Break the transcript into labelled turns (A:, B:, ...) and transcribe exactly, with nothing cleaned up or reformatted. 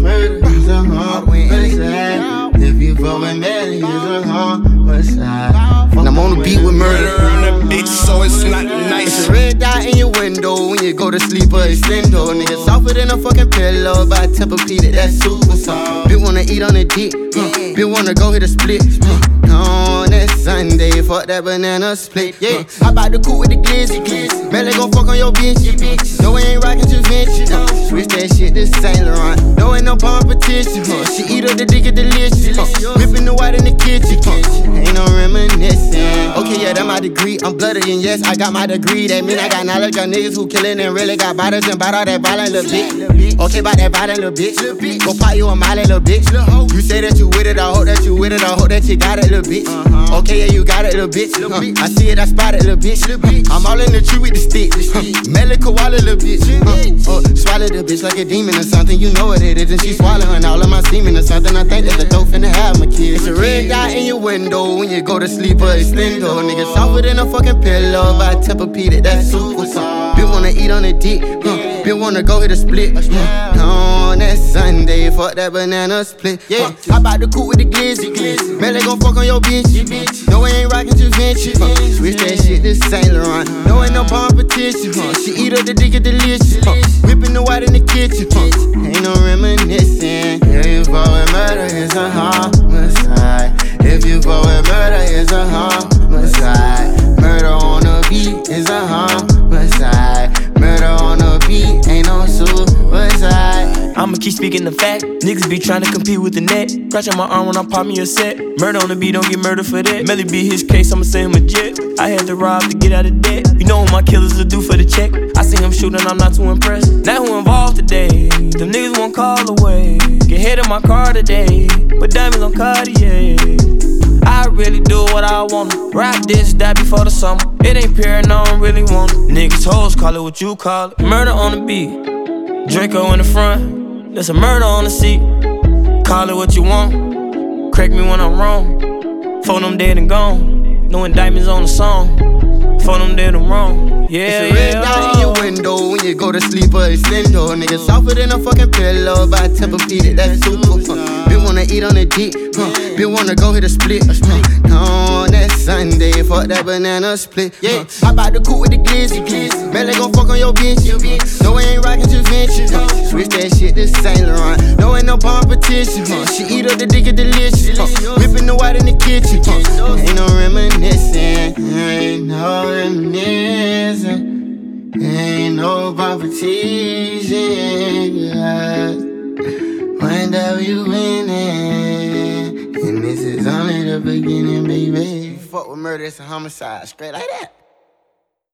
A: murder, it's a homicide. If you fuck with murder, it's a homicide.
B: And I'm on the beat with murder.
C: Murder on the beat, so it's not nice.
B: It's a red dot in your window when you go to sleep or extendo. Nigga softer than a fucking pillow by Tempur-Pedic, that's super soft. Bitch wanna eat on the dick, huh? Bitch wanna go hit a split, huh? On that Sunday, fuck that banana split, yeah. I bout to cool with the glizzy, glizzy. Belly gon' fuck on your bitch, bitch. No, we ain't rockin' to Vinci, huh? Switch that shit to Saint Laurent. No, ain't no competition, huh? She eat up the dick, it delicious, huh? Whipping the white in the kitchen, huh? Ain't no reminiscing. Okay, yeah, that my degree. I'm blooded and yes, I got my degree. That mean I got knowledge of niggas who killin' and really got bodies and bout all that violent little bitch. Okay, bout that violent little bitch. Go pop you a molly little bitch. You say that you with it, I hope that you with it. I hope that you got it, little bitch. Okay, yeah, you got it, little bitch. Huh. I see it, I spot it, little bitch. I'm all in the tree with the stick. Huh. Melly koala, little bitch. Huh. Uh, swallow the bitch like a demon or something. You know what it is, and she swallowing all of my semen or something. I think that the dope finna have my kids. It's a red dot in your window when you go to sleep or extendo. Nigga softer than a fucking pillow by Tempur-Pedic, that's super soft. Bitch wanna eat on the dick, huh? Bitch wanna go hit a split, huh? On that Sunday, fuck that banana split, yeah. Huh. I bout to cool with the glizzy, glizzy. Belly gon' fuck on your bitch, bitch. No, we ain't rockin' to Vinci, huh? Switch that shit to Saint Laurent. No, ain't no competition, huh? She eat up the dick, it delicious, huh? Whipping the white in the kitchen, huh? Ain't no reminiscing. If you fuck with murder, it's a homicide. If you fuck with murder, it's a homicide. Murder on the beat is a homicide. Murder on the beat ain't no suicide.
D: I'ma keep speaking the fact. Niggas be trying to compete with the net. Scratching my arm when I pop me a set. Murder on the beat, don't get murdered for that. Melly be his case, I'ma send him a jet. I had to rob to get out of debt. You know what my killers will do for the check. I see him shooting, I'm not too impressed. Now who involved today? Them niggas won't call away. Get hit in my car today, but diamonds on Cartier. I really do what I want. Rap this, that before the summer. It ain't pure, no, I don't really want it. Niggas hoes, call it what you call it. Murder on the beat, Draco in the front. There's a murder on the seat. Call it what you want. Correct me when I'm wrong. Phone them dead and gone. No indictments on the song. Phone them dead and wrong. Yeah,
B: it's a red
D: yeah.
B: dot in your window when you go to sleep or extendo. Nigga softer than a fucking pillow by Tempur-Pedic, that's super fun. Bitch wanna eat on the dick, huh? Bitch wanna go hit a split, huh? On that Sunday, fuck that banana split, yeah. I bout to cool with the glizzy, glizzy. Belly gon' fuck on your bitch, bitch. No, we ain't rockin' to Vinci, huh? Switch that shit to Saint Laurent. No, ain't no competition, huh? She eat up the dick, it delicious, huh? Whipping the white in the kitchen, huh? Ain't no reminiscing, ain't no reminiscing. Ain't no competition, guys. One day you winning, and this is only the beginning, baby. You fuck with murder, it's a homicide, straight like that.